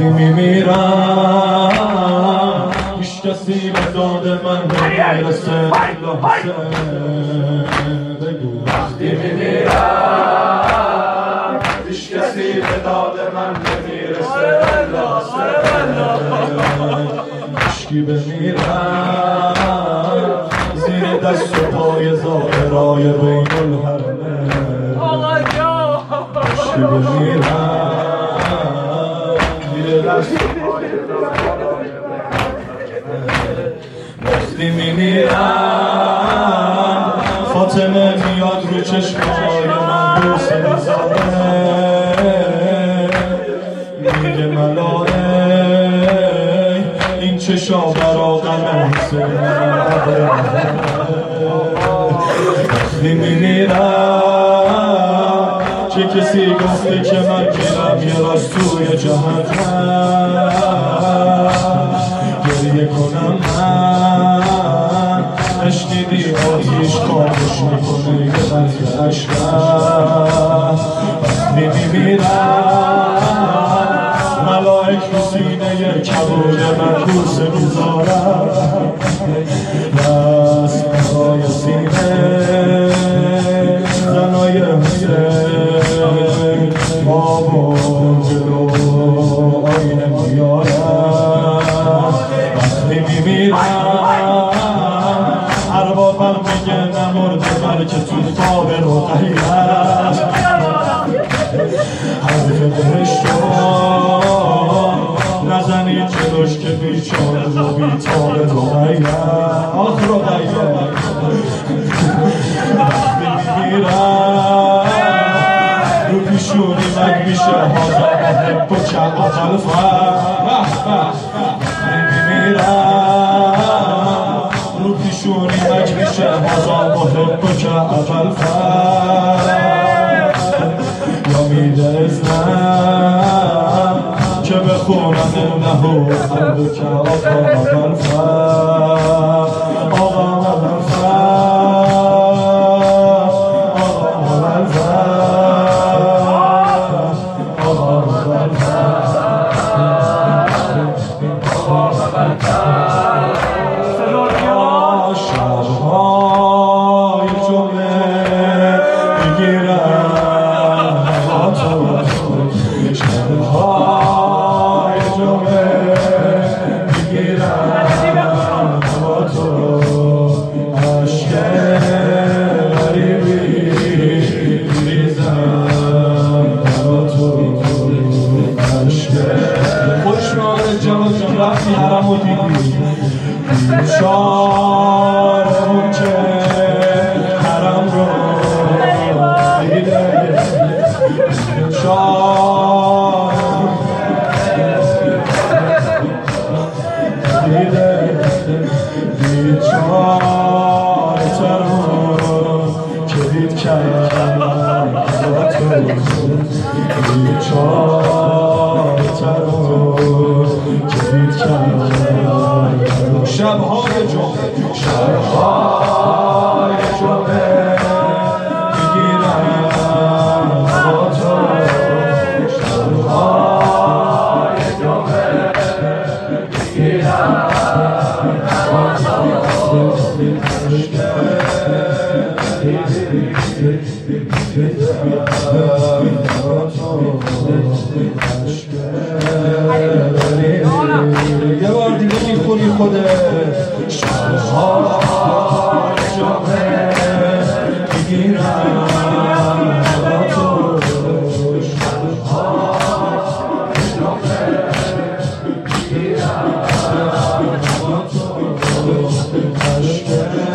وقتی میمیرم هیچ کسی به داد من نمیرسه الا حسین. بگو وقتی میمیرم هیچ کسی به داد من نمیرسه الا حسین. هیچکی بمیرم زیر دست و پای ظاهرای بین الحرمین. هیچکی بمیرم زیر دست و پای وقتی میمیرم فاطمه میاد رو چشمای من بوسه میذاره، میگه ملائک این چشا برا غم حسین. وقتی میمیرم چه کسی گفته که من میرم یه راست توی جهنم گریه کنم؟ من نشنیدی آتیش کارش میکنه یه قطره عشقم. وقتی میمیرم ملائک رو سینه کبود من بوسه میذارم، دست برای سینه زنای حسین بابا جلو آینه میارم. وقتی میمیرم اربابم میگه نمرده بلکه تو خواب رقیه است، حرف بهشت نزنید جلوش که بیچاره و بیتاب رقیه. آخ رقیه. وقتی میمیرم رو پیشونی مگ میشه هازا محب و چق و خلفه. وقتی میمیرم رو پیشونی مگ میشه هازا محب و چق و خلفه. یا میده ازنم که بخونم نهو قلب که آقا مغلفه. آقا مغلفه آقا مغلفه آقا مغلفه آقا مغلفه. شبهای جمعه میگیرم با تو، شبهای جمعه میگیرم با تو، عشق غریبی میریزم با تو، عشق. خوش ماره جوان جان رفتی حرم و دیدی شارمون که حرم رو دیده، شارمون دیده بیچاره ترون که دید کرد با تو، بیچاره ترون که دید کرد. شبهای جمعه شبهای جمعه میگیرم با تو، شبهای جمعه میگیرم با تو، یه بار دیگه میخونی خوده. شبهای جمعه میگیرم با تو، شبهای جمعه میگیرم با تو، عشق